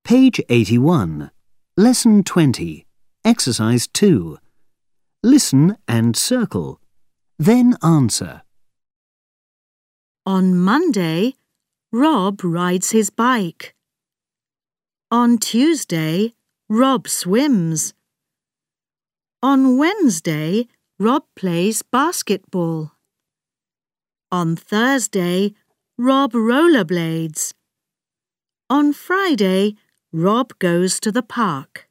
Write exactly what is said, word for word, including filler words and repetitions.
Page eighty-one. Lesson twenty. Exercise two. Listen and circle. Then answer. On Monday, Rob rides his bike. On Tuesday, Rob swims. On Wednesday, Rob plays basketball. On Thursday, Rob rollerblades. On Friday, Rob goes to the park.